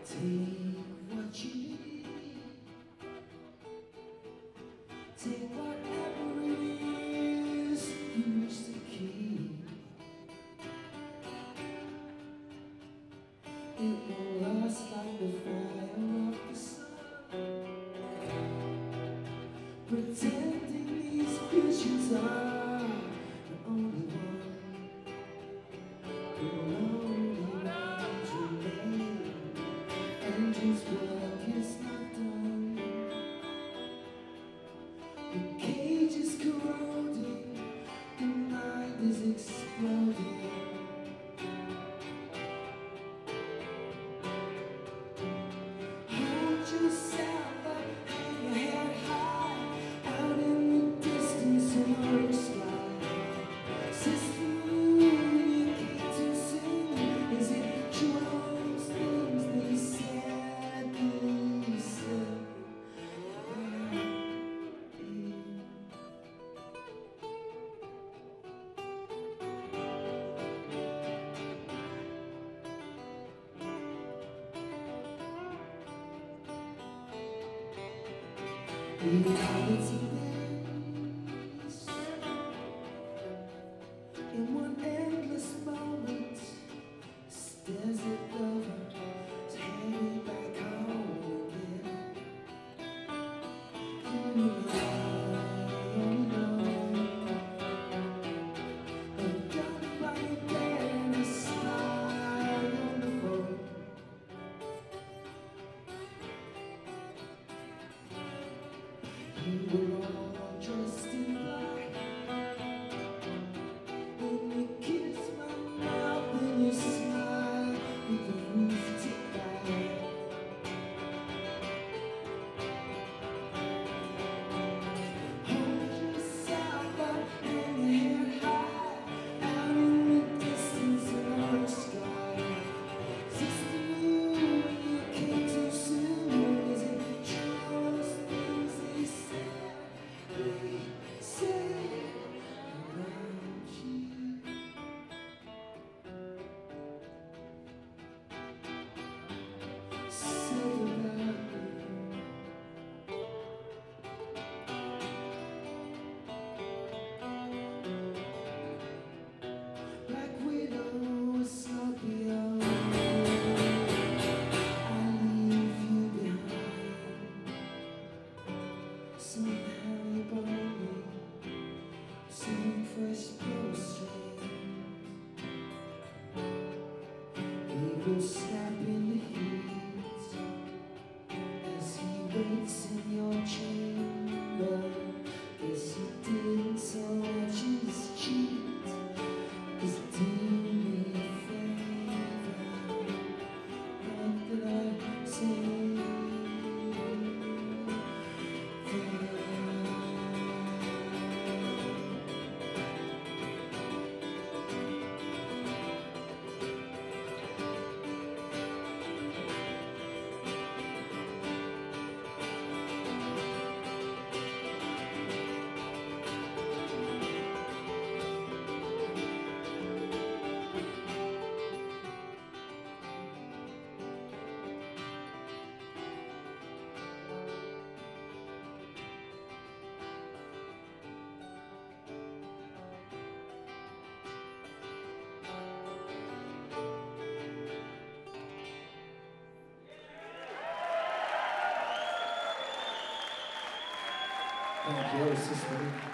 Take what you need. Take whatever it is you wish to keep. It will last like the fire of the sun. Pretending these visions are the only one. The only one to remain. And his work is not done. The cage is corroding, the mind is exploding. Hold yourself up, hang your head high, out in the distance in our sky. Sister moon, you came too soon. Is it true all those things they said, they said? Reality bends in one endless moment. Stares it over, it's heading back home again. You and done by your bed and a smile on the phone. You were all dressed in black, and you kissed my mouth and you smiled with the roof tipped back. Hold yourself up and your head high, out in the distance in our sky. Sister moon, you came too soon. Is it true all those things they said? They said around you. Said about you. Black widow, Scorpio, I leave you behind. Somehow you bind me, some fresh bowstring. He will snap in the heat as he waits in your chamber. Guess he didn't so much as cheat. Cause do me a favor, what did I say? Thank you, Sister.